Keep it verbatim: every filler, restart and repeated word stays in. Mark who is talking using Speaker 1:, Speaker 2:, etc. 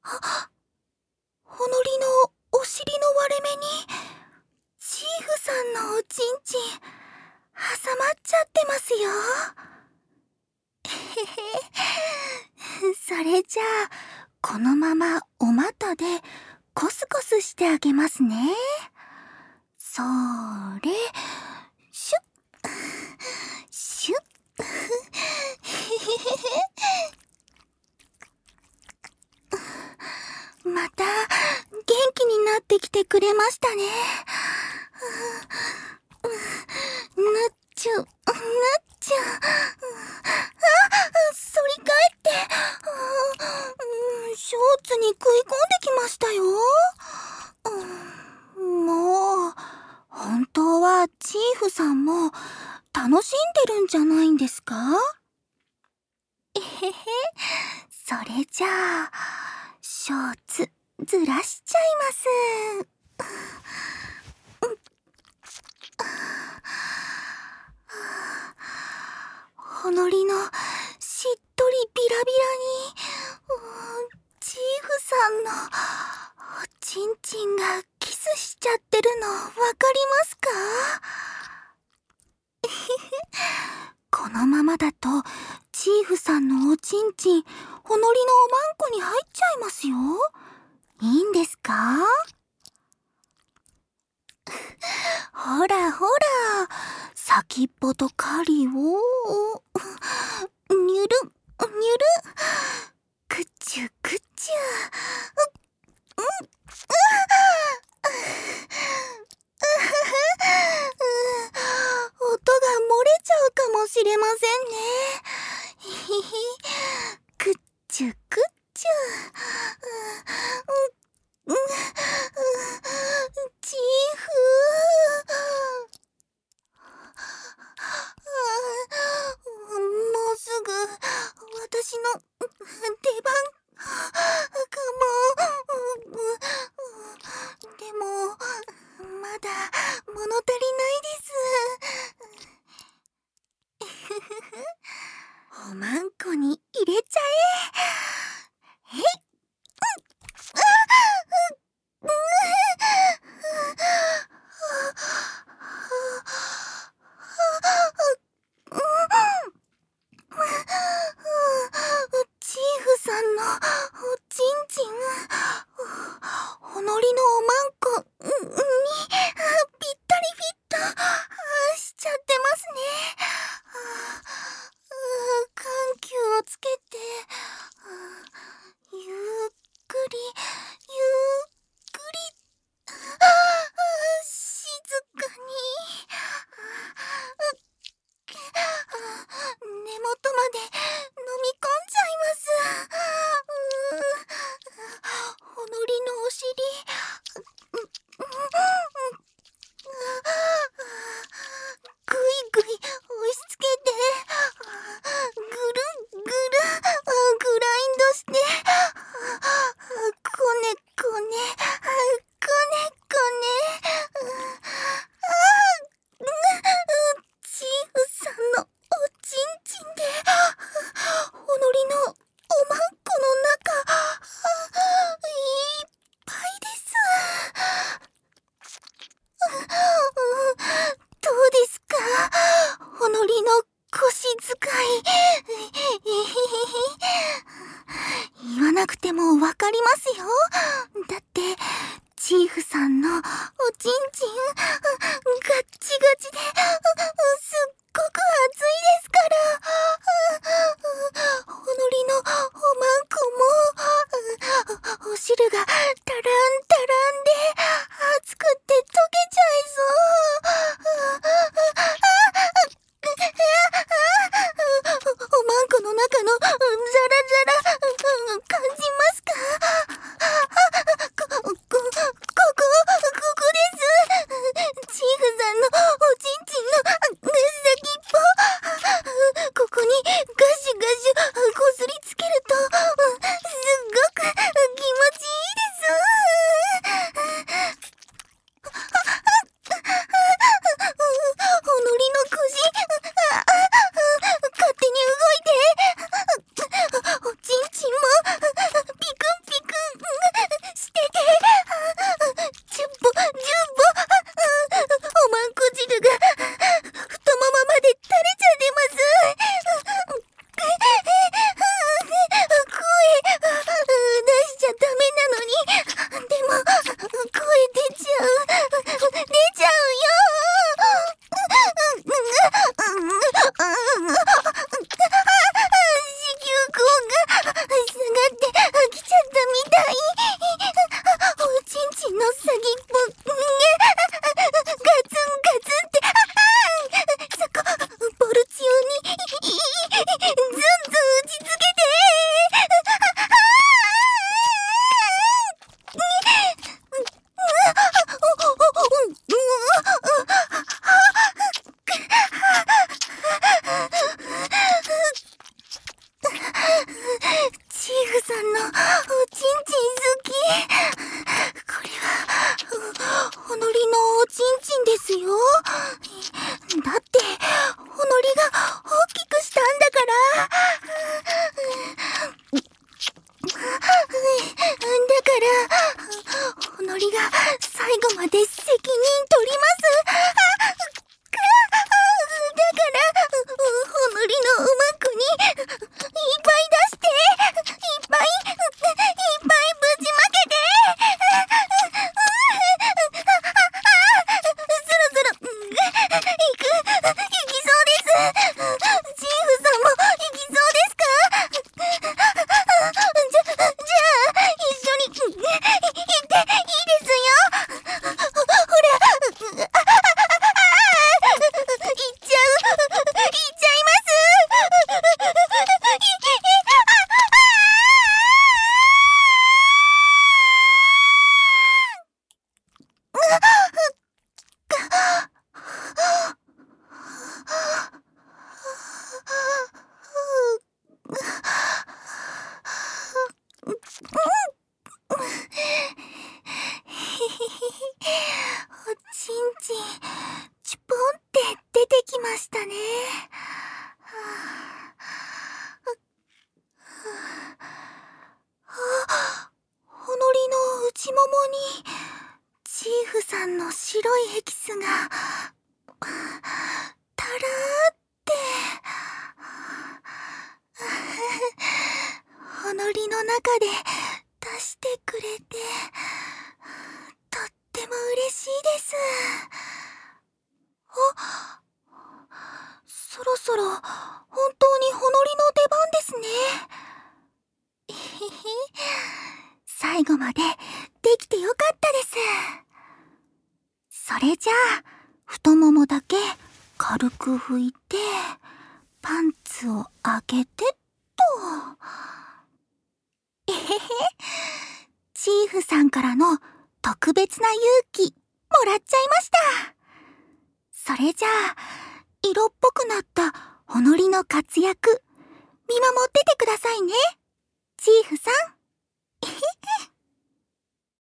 Speaker 1: ほのりのお尻の割れ目にチーフさんのおちんちん挟まっちゃってますよ。へへ、それじゃあこのままお股でコスコスしてあげますね。それ、シュッシュッまた元気になってきてくれましたね。ぬっちゅぬっちゅ、あ、反り返って、ショーツに食い込んできましたよ。もう本当はチーフさんも楽しんでるんじゃないんですか？えへへ、それじゃあショーツずらしちゃいます。ほのりのしっとりビラビラに、チーフさんのおちんちんがキスしちゃってるのわかりますか？このままだとチーフさんのおちんちんほのりのおまんこに入っちゃいますよ。いいんですか？ほらほら、先っぽと針をニュルニュル、くちゅくちゅ、うん、うん、音が漏れちゃうかもしれませんね。ひひ、くっちゅくっちゅ、うん、チーフもうすぐ私の出番かも。でもまだ物足りないです。おまんこに入れちゃえ。へい、チーフさんのおちんちん、ほのりのおまんこにぴったりフィットしちゃってますね。緩急をつけてゆっくりゆっくり静かに根元まで飲み込んじゃいます。ほのりのお尻ぐいぐい押し付けてぐるぐるグラインドしてこねこねこねこね、チーフさんのおちんちんでほのりのおまんこの中いっぱいです。どうですか、ほのりの腰使い。言わなくてもわかりますよ。だってチーフさんのおちんちんガッチガチですっごく熱いですから。ほのりのおまんこもお汁がタランタランで熱くて溶けちゃいそう。おまんこの中のザラザラ感じますか？こ、こ、ここ、ここです。チーフさんのおちんちんの先っぽ。ここにガシガシこすりつけるとすっごく気持ちいいです。 りが最後まで責任取ります。あ、く、だからほのりのうまくにいっぱい出していっぱいいっぱいぶちまけて、そろそろ行く行きそうです。チーフさんも行きそうですか？じゃ、じゃあ一緒に行っていいですよ。ほら、行っちゃう、行っちゃいます。おちんちん、チュポンって出てきましたね。あ、ほのりの内ももにチーフさんの白いエキスがたらーって、ほのりの中で出してくれてとっても嬉しいです。あ、そろそろ本当にほのりの出番ですね。えへへ、最後までできてよかったです。それじゃあ太ももだけ軽く拭いてパンツを上げてっと。えへへ、チーフさんからの特別な勇気もらっちゃいました。それじゃあ色っぽくなったほのりの活躍見守っててくださいね、チーフさん。